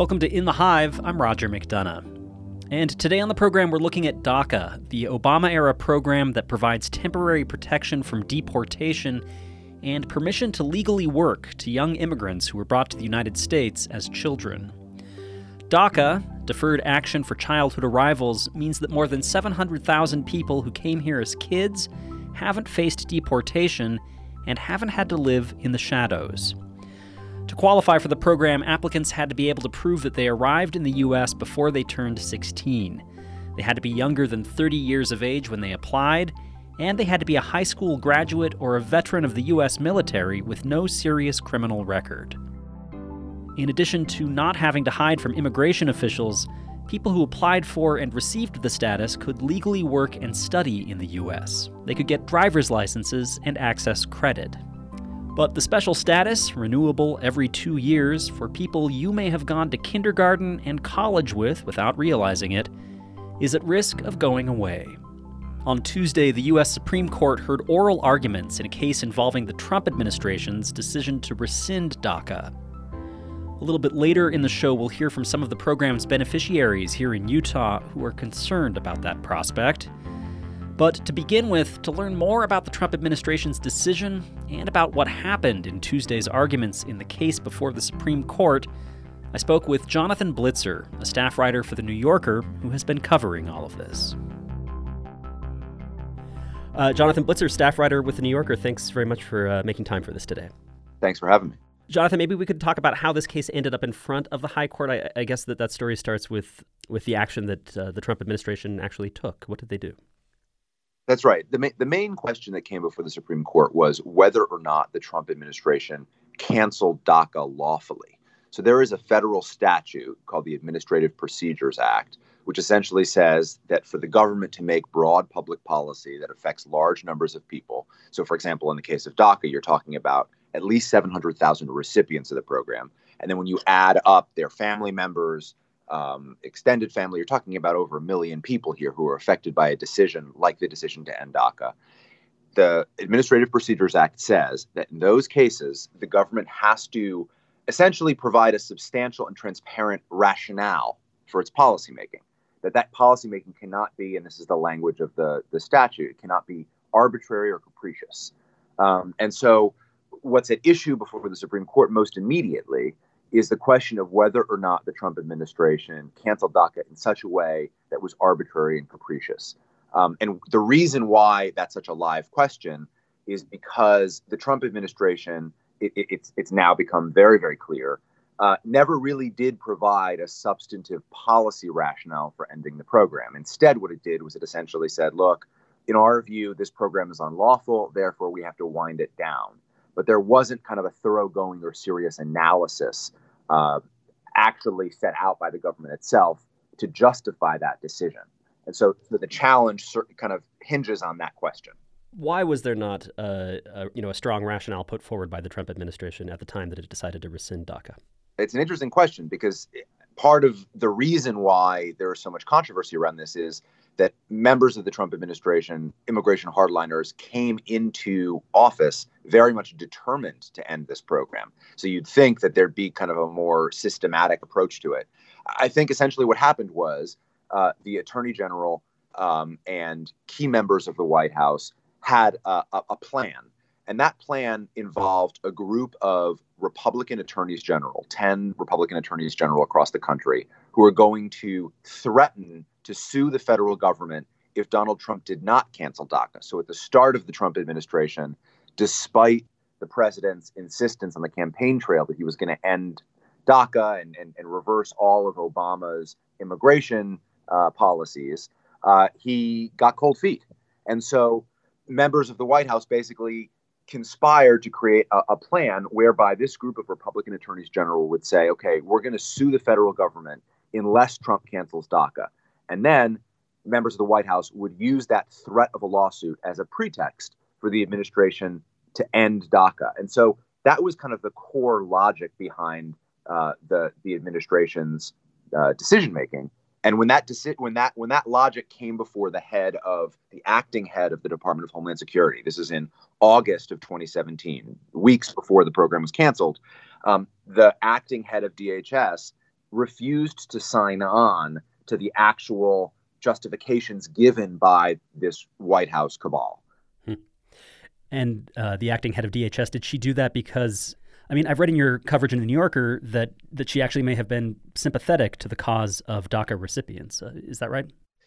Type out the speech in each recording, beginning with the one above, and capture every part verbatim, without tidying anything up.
Welcome to In the Hive. I'm Roger McDonough. And today on the program, we're looking at DACA, the Obama-era program that provides temporary protection from deportation and permission to legally work to young immigrants who were brought to the United States as children. DACA, Deferred Action for Childhood Arrivals, means that more than seven hundred thousand people who came here as kids haven't faced deportation and haven't had to live in the shadows. To qualify for the program, applicants had to be able to prove that they arrived in the U S before they turned sixteen. They had to be younger than thirty years of age when they applied, and they had to be a high school graduate or a veteran of the U S military with no serious criminal record. In addition to not having to hide from immigration officials, people who applied for and received the status could legally work and study in the U S. They could get driver's licenses and access credit. But the special status, renewable every two years, for people you may have gone to kindergarten and college with without realizing it, is at risk of going away. On Tuesday, the U S Supreme Court heard oral arguments in a case involving the Trump administration's decision to rescind DACA. A little bit later in the show, we'll hear from some of the program's beneficiaries here in Utah who are concerned about that prospect. But to begin with, to learn more about the Trump administration's decision and about what happened in Tuesday's arguments in the case before the Supreme Court, I spoke with Jonathan Blitzer, a staff writer for The New Yorker, who has been covering all of this. Uh, Jonathan Blitzer, staff writer with The New Yorker, thanks very much for uh, making time for this today. Thanks for having me. Jonathan, maybe we could talk about how this case ended up in front of the High Court. I, I guess that that story starts with, with the action that uh, the Trump administration actually took. What did they do? That's right. The, ma- the main question that came before the Supreme Court was whether or not the Trump administration canceled DACA lawfully. So there is a federal statute called the Administrative Procedures Act, which essentially says that for the government to make broad public policy that affects large numbers of people, so for example, in the case of DACA, you're talking about at least seven hundred thousand recipients of the program. And then when you add up their family members, um, extended family, you're talking about over a million people here who are affected by a decision like the decision to end DACA. The Administrative Procedures Act says that in those cases, the government has to essentially provide a substantial and transparent rationale for its policymaking. That that policymaking cannot be, and this is the language of the, the statute, it cannot be arbitrary or capricious. Um, and so what's at issue before the Supreme Court most immediately is the question of whether or not the Trump administration canceled DACA in such a way that was arbitrary and capricious. Um, and the reason why that's such a live question is because the Trump administration, it, it, it's, it's now become very, very clear, uh, never really did provide a substantive policy rationale for ending the program. Instead, what it did was it essentially said, look, in our view, this program is unlawful, therefore we have to wind it down. But there wasn't kind of a thoroughgoing or serious analysis uh, actually set out by the government itself to justify that decision. And so the challenge kind of hinges on that question. Why was there not uh, a, you know, a strong rationale put forward by the Trump administration at the time that it decided to rescind DACA? It's an interesting question because part of the reason why there is so much controversy around this is that members of the Trump administration, immigration hardliners, came into office very much determined to end this program. So you'd think that there'd be kind of a more systematic approach to it. I think essentially what happened was uh, the attorney general um, and key members of the White House had a, a, a plan. And that plan involved a group of Republican attorneys general, ten Republican attorneys general across the country, who are going to threaten to sue the federal government if Donald Trump did not cancel DACA. So at the start of the Trump administration, despite the president's insistence on the campaign trail that he was going to end DACA and, and, and reverse all of Obama's immigration uh, policies, uh, he got cold feet. And so members of the White House basically conspired to create a, a plan whereby this group of Republican attorneys general would say, okay, we're going to sue the federal government unless Trump cancels DACA. And then members of the White House would use that threat of a lawsuit as a pretext for the administration to end DACA. And so that was kind of the core logic behind uh, the the administration's uh, decision making. And when that deci- when that when that logic came before the head of the acting head of the Department of Homeland Security, this is in August of twenty seventeen, weeks before the program was canceled, um, the acting head of D H S refused to sign on to the actual justifications given by this White House cabal. Hmm. And uh, the acting head of D H S, did she do that because, I mean, I've read in your coverage in the New Yorker that, that she actually may have been sympathetic to the cause of DACA recipients. Uh, is that right?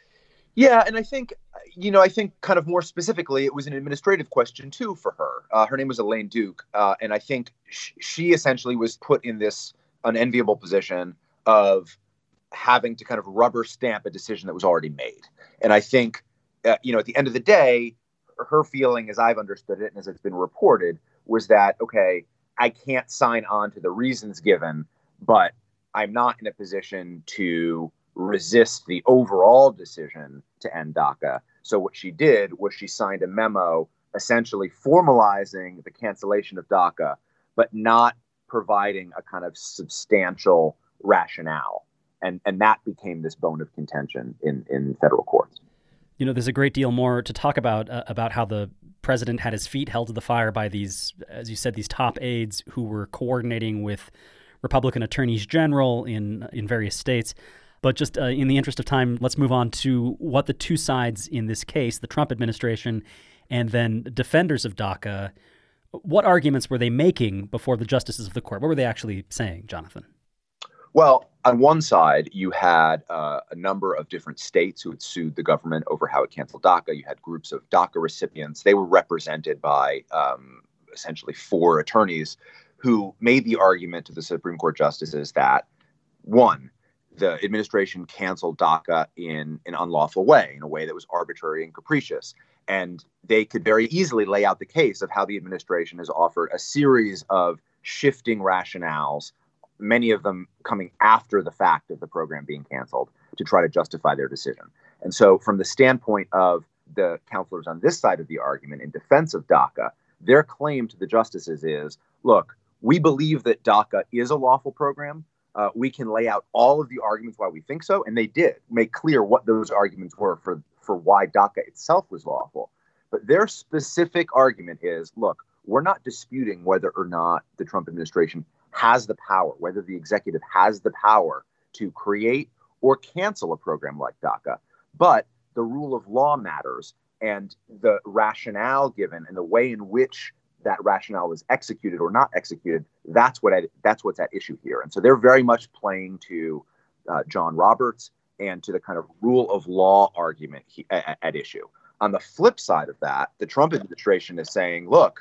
Yeah, and I think, you know, I think kind of more specifically, it was an administrative question, too, for her. Uh, her name was Elaine Duke, uh, and I think sh- she essentially was put in this unenviable position of having to kind of rubber stamp a decision that was already made. And I think, uh, you know, at the end of the day, her feeling, as I've understood it and as it's been reported, was that, okay, I can't sign on to the reasons given, but I'm not in a position to resist the overall decision to end DACA. So what she did was she signed a memo essentially formalizing the cancellation of DACA, but not providing a kind of substantial rationale. And and that became this bone of contention in, in federal courts. You know, there's a great deal more to talk about, uh, about how the president had his feet held to the fire by these, as you said, these top aides who were coordinating with Republican attorneys general in in various states. But just uh, in the interest of time, let's move on to what the two sides in this case, the Trump administration and then defenders of DACA, what arguments were they making before the justices of the court? What were they actually saying, Jonathan? Well, on one side, you had uh, a number of different states who had sued the government over how it canceled DACA. You had groups of DACA recipients. They were represented by um, essentially four attorneys who made the argument to the Supreme Court justices that, one, the administration canceled DACA in an unlawful way, in a way that was arbitrary and capricious. And they could very easily lay out the case of how the administration has offered a series of shifting rationales, many of them coming after the fact of the program being canceled, to try to justify their decision. And so from the standpoint of the counselors on this side of the argument in defense of DACA, their claim to the justices is, look, we believe that DACA is a lawful program. Uh, we can lay out all of the arguments why we think so. And they did make clear what those arguments were for, for why DACA itself was lawful. But their specific argument is, look, we're not disputing whether or not the Trump administration has the power, whether the executive has the power to create or cancel a program like DACA. But the rule of law matters, and the rationale given and the way in which that rationale was executed or not executed, that's what I, that's what's at issue here. And so they're very much playing to uh, John Roberts and to the kind of rule of law argument he, at, at issue. On the flip side of that, the Trump administration is saying, look,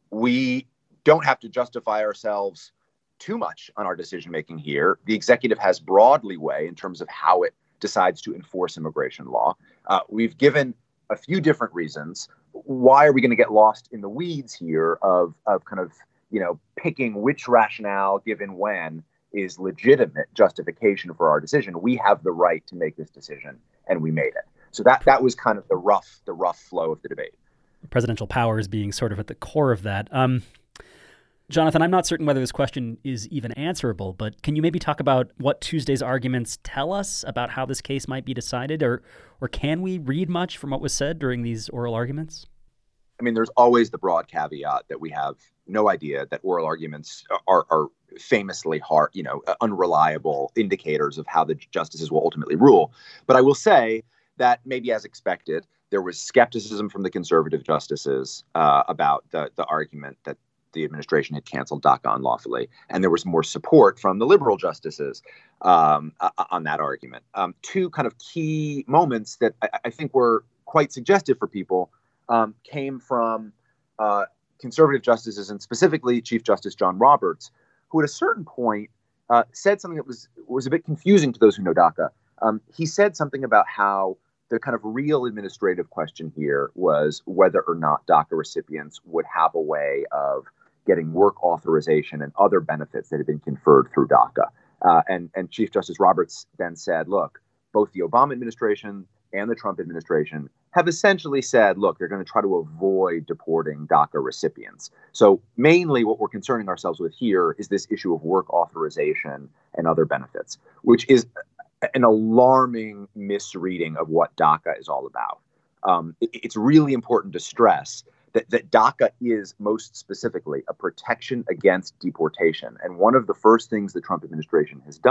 we don't have to justify ourselves too much on our decision-making here. The executive has broad leeway in terms of how it decides to enforce immigration law. Uh, we've given a few different reasons. Why are we going to get lost in the weeds here of, of kind of, you know, picking which rationale given when is legitimate justification for our decision? We have the right to make this decision, and we made it. So that that was kind of the rough the rough flow of the debate. Presidential powers being sort of at the core of that. Um, Jonathan, I'm not certain whether this question is even answerable, but can you maybe talk about what Tuesday's arguments tell us about how this case might be decided, or or can we read much from what was said during these oral arguments? I mean, there's always the broad caveat that we have no idea, that oral arguments are, are famously hard, you know, unreliable indicators of how the justices will ultimately rule. But I will say that maybe as expected, there was skepticism from the conservative justices uh, about the, the argument that the administration had canceled DACA unlawfully. And there was more support from the liberal justices um, on that argument. Um, two kind of key moments that I, I think were quite suggestive for people um, came from uh, conservative justices, and specifically Chief Justice John Roberts, who at a certain point uh, said something that was, was a bit confusing to those who know DACA. Um, he said something about how the kind of real administrative question here was whether or not DACA recipients would have a way of getting work authorization and other benefits that had been conferred through DACA. Uh, and, and Chief Justice Roberts then said, look, both the Obama administration and the Trump administration have essentially said, look, they're going to try to avoid deporting DACA recipients. So mainly what we're concerning ourselves with here is this issue of work authorization and other benefits, which is an alarming misreading of what DACA is all about. Um, it, it's really important to stress that, that DACA is most specifically a protection against deportation. And one of the first things the Trump administration has done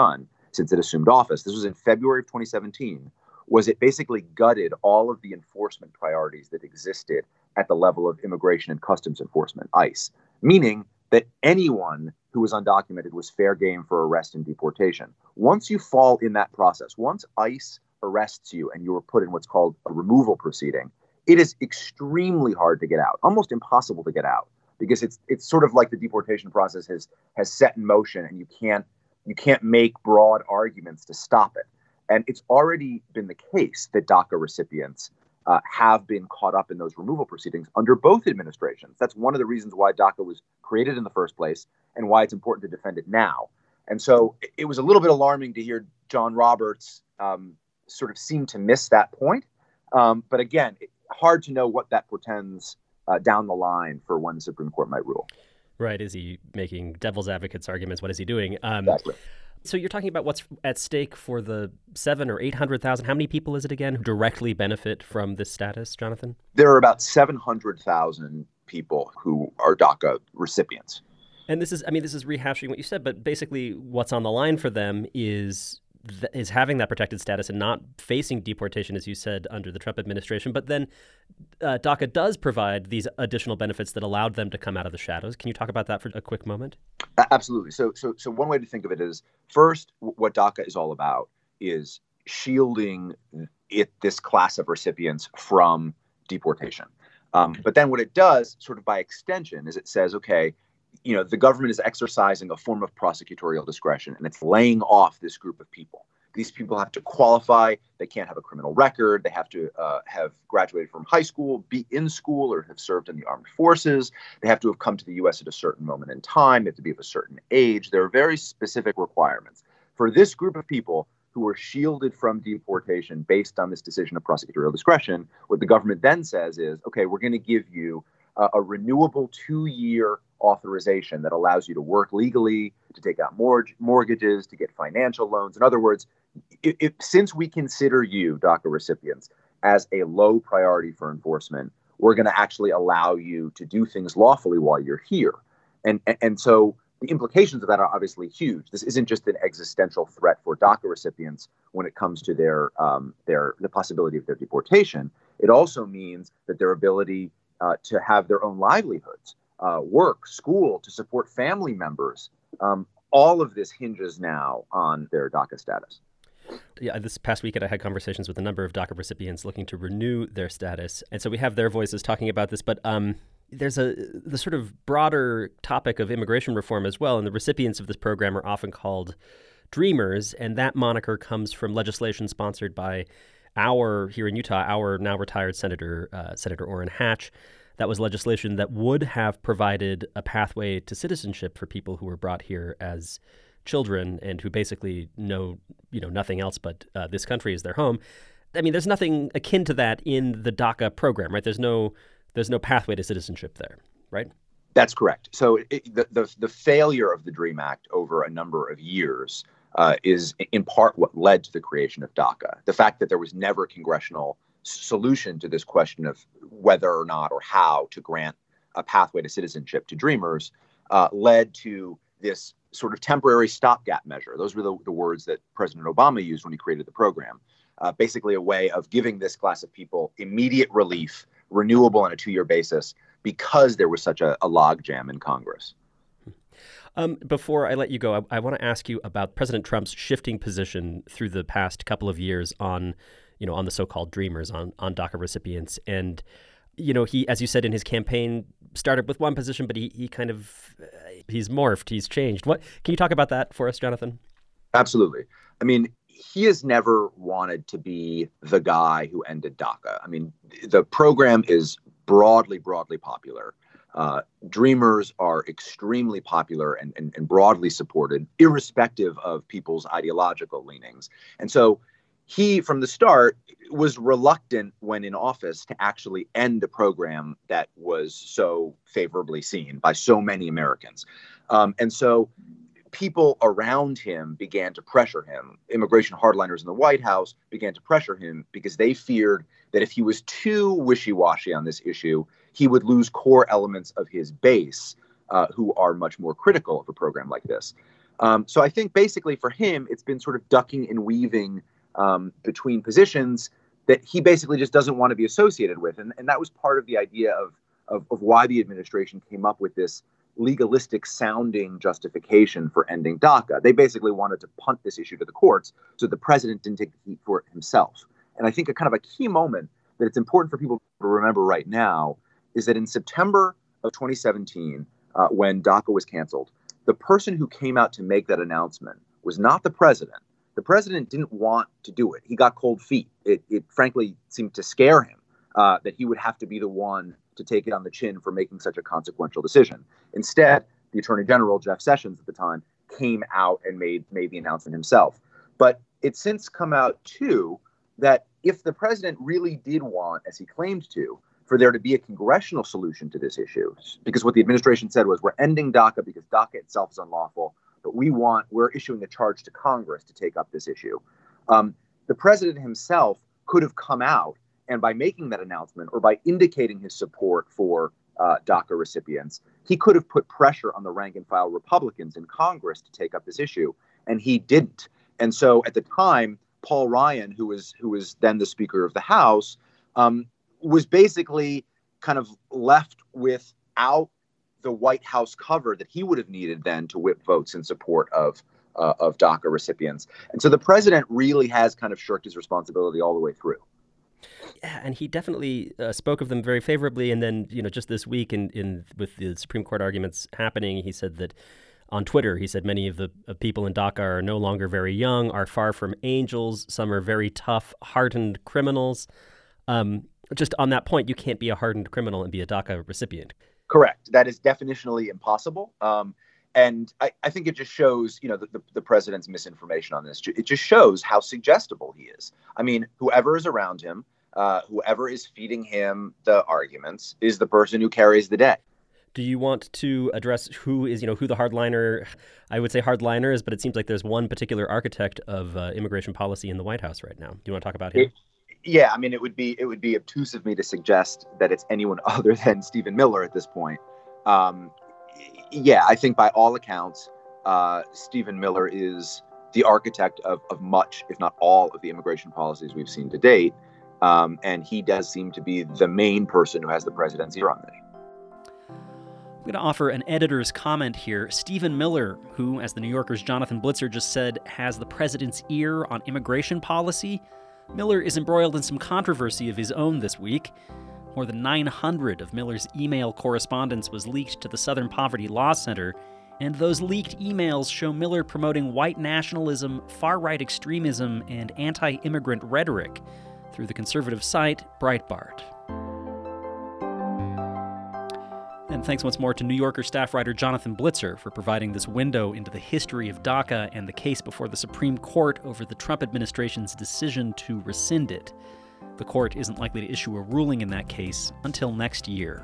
since it assumed office, this was in February of twenty seventeen, was it basically gutted all of the enforcement priorities that existed at the level of Immigration and Customs Enforcement, ICE, meaning that anyone who was undocumented was fair game for arrest and deportation. Once you fall in that process, once ICE arrests you and you are put in what's called a removal proceeding, it is extremely hard to get out, almost impossible to get out, because it's it's sort of like the deportation process has has set in motion, and you can't you can't make broad arguments to stop it. And it's already been the case that DACA recipients uh, have been caught up in those removal proceedings under both administrations. That's one of the reasons why DACA was created in the first place and why it's important to defend it now. And so it was a little bit alarming to hear John Roberts um, sort of seem to miss that point. Um, but again, it, hard to know what that portends uh, down the line for when the Supreme Court might rule. Right. Is he making devil's advocates arguments? What is he doing? Um, exactly. So you're talking about what's at stake for the seven or eight hundred thousand. How many people is it again who directly benefit from this status, Jonathan? There are about seven hundred thousand people who are DACA recipients. And this is, I mean, this is rehashing what you said, but basically what's on the line for them is th- is having that protected status and not facing deportation, as you said, under the Trump administration. But then uh, DACA does provide these additional benefits that allowed them to come out of the shadows. Can you talk about that for a quick moment? Absolutely. So, so, so one way to think of it is, first, what DACA is all about is shielding it, this class of recipients from deportation. Um, but then what it does, sort of by extension, is it says, okay, you know, the government is exercising a form of prosecutorial discretion, and it's laying off this group of people. These people have to qualify. They can't have a criminal record. They have to uh, have graduated from high school, be in school, or have served in the armed forces. They have to have come to the U S at a certain moment in time. They have to be of a certain age. There are very specific requirements. For this group of people who are shielded from deportation based on this decision of prosecutorial discretion, what the government then says is, okay, we're going to give you uh, a renewable two-year authorization that allows you to work legally, to take out mor- mortgages, to get financial loans. In other words, if, if, since we consider you, DACA recipients, as a low priority for enforcement, we're going to actually allow you to do things lawfully while you're here. And, and, and so the implications of that are obviously huge. This isn't just an existential threat for DACA recipients when it comes to their um, their the possibility of their deportation. It also means that their ability uh, to have their own livelihoods, Uh, work, school, to support family members. Um, all of this hinges now on their DACA status. Yeah, this past weekend I had conversations with a number of DACA recipients looking to renew their status. And so we have their voices talking about this, but um, there's a the sort of broader topic of immigration reform as well. And the recipients of this program are often called Dreamers. And that moniker comes from legislation sponsored by our, here in Utah, our now retired Senator, uh, Senator Orrin Hatch. That was legislation that would have provided a pathway to citizenship for people who were brought here as children and who basically know, you know, nothing else but uh, this country is their home. I mean, there's nothing akin to that in the DACA program, right? There's no, there's no pathway to citizenship there, right? That's correct. So it, the, the the failure of the DREAM Act over a number of years uh, is in part what led to the creation of DACA. The fact that there was never congressional solution to this question of whether or not or how to grant a pathway to citizenship to Dreamers uh, led to this sort of temporary stopgap measure. Those were the, the words that President Obama used when he created the program. Uh, basically a way of giving this class of people immediate relief, renewable on a two-year basis, because there was such a, a logjam in Congress. Um, before I let you go, I, I want to ask you about President Trump's shifting position through the past couple of years on you know, on the so-called Dreamers, on, on DACA recipients. And, you know, he, as you said in his campaign, started with one position, but he, he kind of, uh, he's morphed, he's changed. What, can you talk about that for us, Jonathan? Absolutely. I mean, he has never wanted to be the guy who ended DACA. I mean, the program is broadly, broadly popular. Uh, Dreamers are extremely popular and, and, and broadly supported, irrespective of people's ideological leanings. And so he, from the start, was reluctant when in office to actually end a program that was so favorably seen by so many Americans. Um, and so people around him began to pressure him. Immigration hardliners in the White House began to pressure him because they feared that if he was too wishy-washy on this issue, he would lose core elements of his base uh, who are much more critical of a program like this. Um, so I think basically for him, it's been sort of ducking and weaving um, between positions that he basically just doesn't want to be associated with. And, and that was part of the idea of, of, of why the administration came up with this legalistic sounding justification for ending DACA. They basically wanted to punt this issue to the courts so the president didn't take the heat for it himself. And I think a kind of a key moment that it's important for people to remember right now is that in September of twenty seventeen, uh, when DACA was canceled, the person who came out to make that announcement was not the president. The president didn't want to do it. He got cold feet. It, it frankly seemed to scare him uh, that he would have to be the one to take it on the chin for making such a consequential decision. Instead, the Attorney General, Jeff Sessions at the time, came out and made, made the announcement himself. But it's since come out, too, that if the president really did want, as he claimed to, for there to be a congressional solution to this issue, because what the administration said was, we're ending DACA because DACA itself is unlawful, but we want, we're issuing a charge to Congress to take up this issue. Um, the president himself could have come out and by making that announcement or by indicating his support for uh, DACA recipients, he could have put pressure on the rank and file Republicans in Congress to take up this issue, and he didn't. And so at the time, Paul Ryan, who was who was then the Speaker of the House, um, was basically kind of left without the White House cover that he would have needed then to whip votes in support of uh, of DACA recipients. And so the president really has kind of shirked his responsibility all the way through. Yeah, and he definitely uh, spoke of them very favorably. And then, you know, just this week in, in with the Supreme Court arguments happening, he said that on Twitter, he said many of the uh, people in DACA are no longer very young, are far from angels. Some are very tough, hardened criminals. Um, just on that point, you can't be a hardened criminal and be a DACA recipient. Correct. That is definitionally impossible. Um, and I, I think it just shows, you know, the, the, the president's misinformation on this. It just shows how suggestible he is. I mean, whoever is around him, uh, whoever is feeding him the arguments is the person who carries the day. Do you want to address who is, you know, who the hardliner, I would say hardliner is, but it seems like there's one particular architect of uh, immigration policy in the White House right now. Do you want to talk about him? It, yeah, I mean, it would be it would be obtuse of me to suggest that it's anyone other than Stephen Miller at this point. Um, yeah, I think by all accounts, uh, Stephen Miller is the architect of, of much, if not all, of the immigration policies we've seen to date. Um, and he does seem to be the main person who has the president's ear on me. I'm going to offer an editor's comment here. Stephen Miller, who, as the New Yorker's Jonathan Blitzer just said, has the president's ear on immigration policy. Miller is embroiled in some controversy of his own this week. More than nine hundred of Miller's email correspondence was leaked to the Southern Poverty Law Center, and those leaked emails show Miller promoting white nationalism, far-right extremism, and anti-immigrant rhetoric through the conservative site Breitbart. And thanks once more to New Yorker staff writer Jonathan Blitzer for providing this window into the history of DACA and the case before the Supreme Court over the Trump administration's decision to rescind it. The court isn't likely to issue a ruling in that case until next year.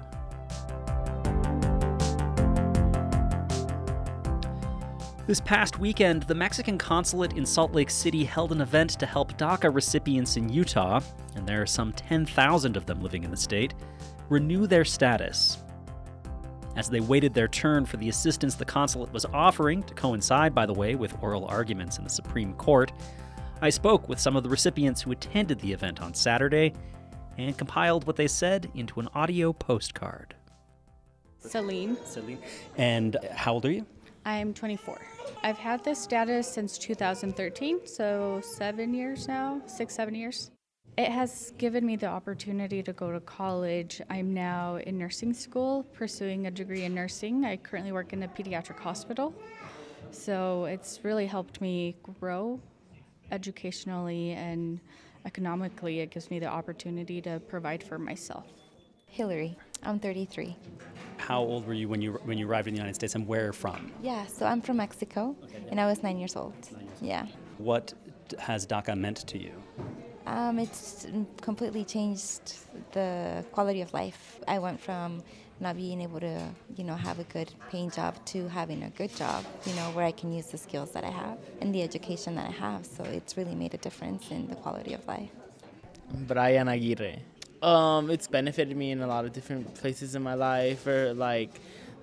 This past weekend, the Mexican consulate in Salt Lake City held an event to help DACA recipients in Utah, and there are some ten thousand of them living in the state, renew their status. As they waited their turn for the assistance the consulate was offering, to coincide, by the way, with oral arguments in the Supreme Court, I spoke with some of the recipients who attended the event on Saturday and compiled what they said into an audio postcard. Celine. Celine. And how old are you? I'm twenty-four. I've had this status since two thousand thirteen, so seven years now, six, seven years. It has given me the opportunity to go to college. I'm now in nursing school, pursuing a degree in nursing. I currently work in a pediatric hospital. So it's really helped me grow educationally and economically. It gives me the opportunity to provide for myself. Hillary, I'm thirty-three. How old were you when you when you arrived in the United States, and where from? Yeah, so I'm from Mexico, okay. And I was nine years old. Nine years yeah. Old. What has DACA meant to you? Um, it's completely changed the quality of life. I went from not being able to, you know, have a good paying job to having a good job, you know, where I can use the skills that I have and the education that I have. So it's really made a difference in the quality of life. Brian Aguirre. Um, it's benefited me in a lot of different places in my life, or like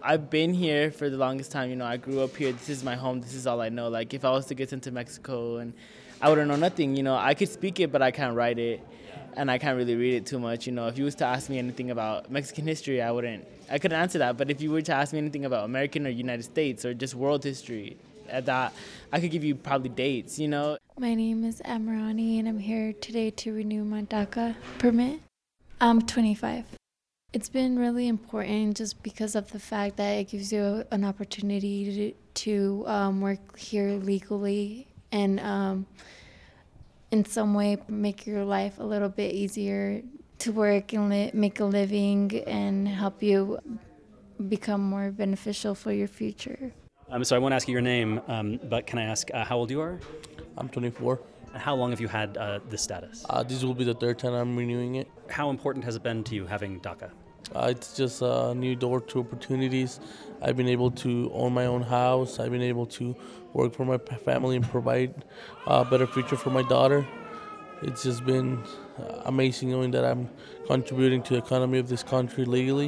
I've been here for the longest time. You know, I grew up here. This is my home. This is all I know. Like, if I was to get sent to Mexico, and I wouldn't know nothing. You know, I could speak it, but I can't write it, and I can't really read it too much. You know, if you was to ask me anything about Mexican history, I wouldn't, I couldn't answer that. But if you were to ask me anything about American or United States or just world history, at that, I could give you probably dates, you know. My name is Amarani, and I'm here today to renew my DACA permit. I'm twenty-five. It's been really important just because of the fact that it gives you an opportunity to, to um, work here legally and um, in some way make your life a little bit easier to work and li- make a living and help you become more beneficial for your future. Um, so I won't ask you your name, um, but can I ask uh, how old you are? I'm twenty-four. How long have you had uh, this status? Uh, this will be the third time I'm renewing it. How important has it been to you having DACA? Uh, it's just a new door to opportunities. I've been able to own my own house. I've been able to work for my family and provide a better future for my daughter. It's just been amazing knowing that I'm contributing to the economy of this country legally.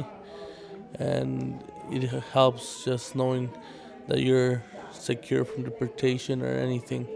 And it helps just knowing that you're secure from deportation or anything,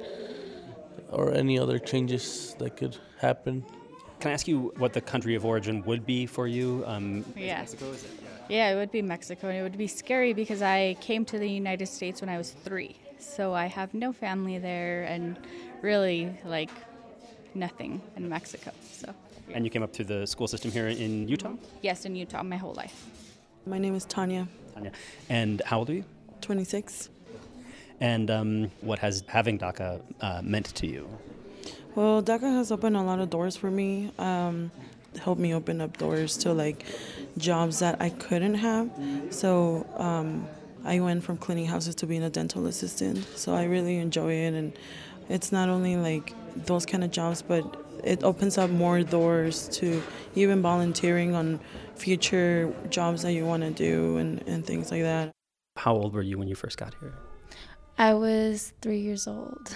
or any other changes that could happen. Can I ask you what the country of origin would be for you? Um, Yeah. Mexico, is it? Yeah, it would be Mexico, and it would be scary because I came to the United States when I was three. So I have no family there and really, like, nothing in Mexico. So. And you came up through the school system here in Utah? Yes, in Utah, my whole life. My name is Tanya, Tanya. And how old are you? twenty-six. And um, what has having DACA uh, meant to you? Well, DACA has opened a lot of doors for me. Um, helped me open up doors to like jobs that I couldn't have. So um, I went from cleaning houses to being a dental assistant. So I really enjoy it, and it's not only like those kind of jobs, but it opens up more doors to even volunteering on future jobs that you want to do and, and things like that. How old were you when you first got here? I was three years old.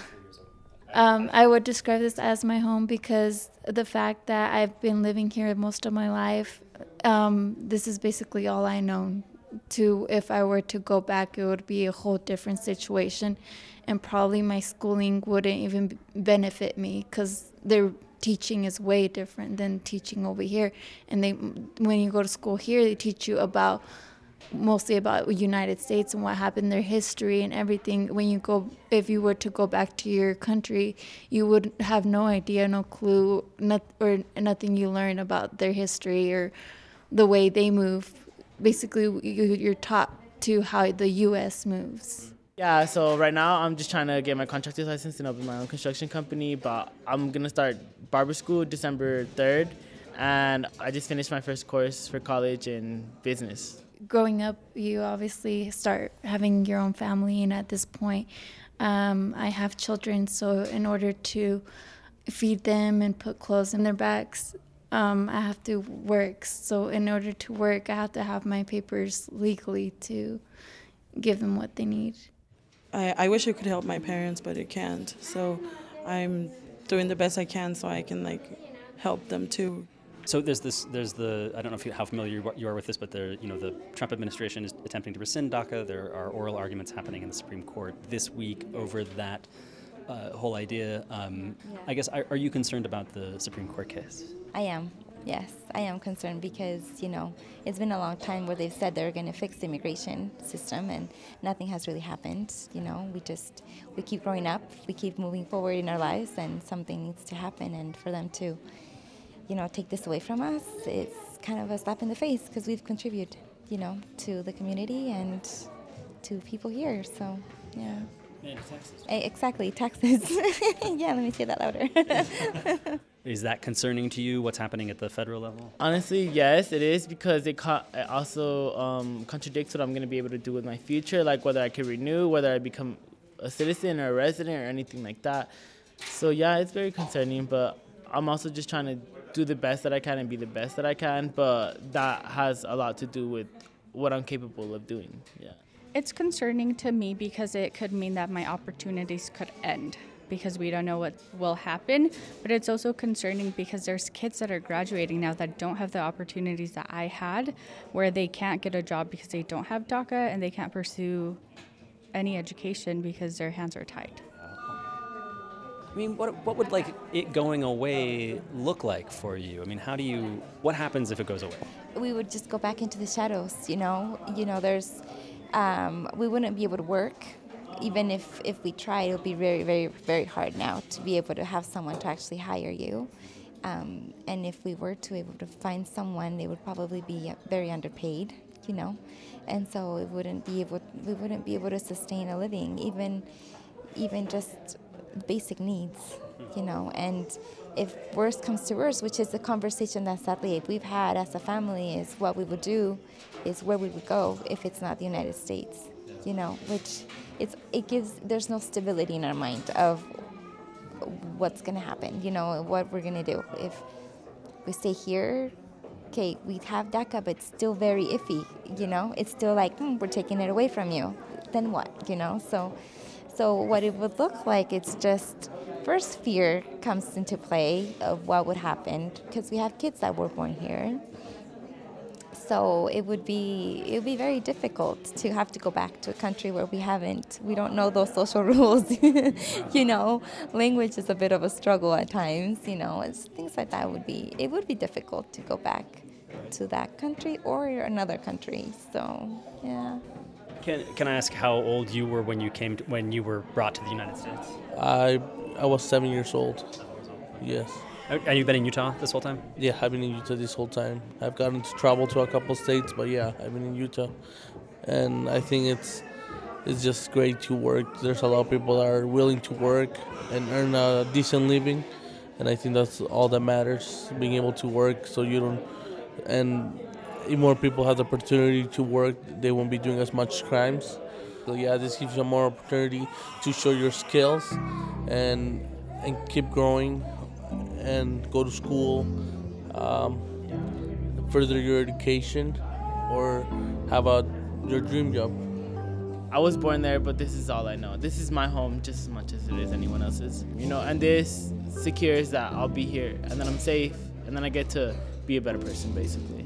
Um, I would describe this as my home because the fact that I've been living here most of my life, um, this is basically all I know. To if I were to go back, it would be a whole different situation, and probably my schooling wouldn't even benefit me because their teaching is way different than teaching over here. And they, when you go to school here, they teach you about mostly about the United States and what happened, their history and everything. When you go, if you were to go back to your country, you would have no idea, no clue, not, or nothing you learn about their history or the way they move. Basically, you, you're taught to how the U S moves. Yeah, so right now I'm just trying to get my contractor's license and open my own construction company, but I'm going to start barber school December third, and I just finished my first course for college in business. Growing up, you obviously start having your own family, and at this point, um, I have children, so in order to feed them and put clothes in their backs, um, I have to work. So in order to work, I have to have my papers legally to give them what they need. I, I wish I could help my parents, but I can't. So I'm doing the best I can so I can like help them too. So there's this, there's the, I don't know if you, how familiar you are with this, but there, you know, the Trump administration is attempting to rescind DACA. There are oral arguments happening in the Supreme Court this week over that uh, whole idea. Um, Yeah. I guess, are, are you concerned about the Supreme Court case? I am. Yes, I am concerned because, you know, it's been a long time where they've said they're going to fix the immigration system and nothing has really happened. You know, we just, we keep growing up, we keep moving forward in our lives, and something needs to happen. And for them to, you know, take this away from us, it's kind of a slap in the face because we've contributed, you know, to the community and to people here. So, yeah. And taxes. Exactly, taxes. Yeah, let me say that louder. Is that concerning to you, what's happening at the federal level? Honestly, yes, it is, because it, co- it also um, contradicts what I'm going to be able to do with my future, like whether I can renew, whether I become a citizen or a resident or anything like that. So, yeah, it's very concerning, but I'm also just trying to do the best that I can and be the best that I can, but that has a lot to do with what I'm capable of doing, yeah. It's concerning to me because it could mean that my opportunities could end because we don't know what will happen. But it's also concerning because there's kids that are graduating now that don't have the opportunities that I had, where they can't get a job because they don't have DACA, and they can't pursue any education because their hands are tied. I mean, what what would like it going away look like for you? I mean, how do you, what happens if it goes away? We would just go back into the shadows, you know. You know, there's, um, we wouldn't be able to work. Even if, if we tried, it would be very, very, very hard now to be able to have someone to actually hire you. Um, and if we were to be able to find someone, they would probably be very underpaid, you know. And so it wouldn't be able, we wouldn't be able to sustain a living, even, even just basic needs, you know. And if worst comes to worst, which is the conversation that sadly we've had as a family, is what we would do, is where we would go if it's not the United States, you know, which it's it gives, there's no stability in our mind of what's going to happen, you know, what we're going to do. If we stay here, okay, we have DACA, but it's still very iffy, you know, it's still like, hmm, we're taking it away from you, then what, you know, so So what it would look like, it's just, first fear comes into play of what would happen, because we have kids that were born here. So it would be it would be very difficult to have to go back to a country where we haven't, we don't know those social rules, you know. Language is a bit of a struggle at times, you know. It's, things like that would be, it would be difficult to go back to that country or another country, so, yeah. Can Can I ask how old you were when you came to, when you were brought to the United States? I I was seven years old. Yes. Have you been in Utah this whole time? Yeah, I've been in Utah this whole time. I've gotten to travel to a couple states, but yeah, I've been in Utah, and I think it's it's just great to work. There's a lot of people that are willing to work and earn a decent living, and I think that's all that matters. Being able to work, so you don't, and if more people have the opportunity to work, they won't be doing as much crimes. So yeah, this gives you more opportunity to show your skills and and keep growing and go to school, um, further your education, or have a your dream job. I was born there, but this is all I know. This is my home just as much as it is anyone else's, you know, and this secures that I'll be here, and then I'm safe, and then I get to be a better person, basically.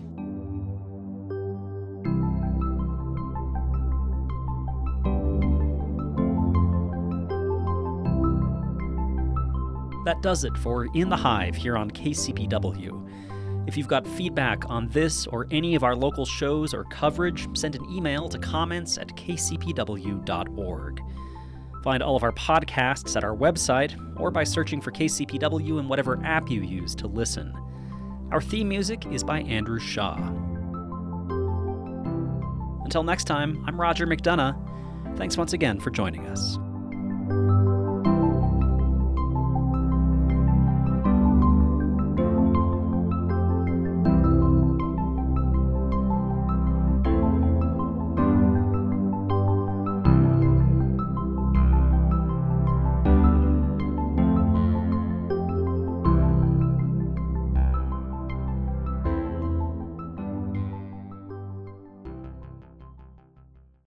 That does it for In the Hive here on K C P W. If you've got feedback on this or any of our local shows or coverage, send an email to comments at k c p w dot org. Find all of our podcasts at our website or by searching for K C P W in whatever app you use to listen. Our theme music is by Andrew Shaw. Until next time, I'm Roger McDonough. Thanks once again for joining us.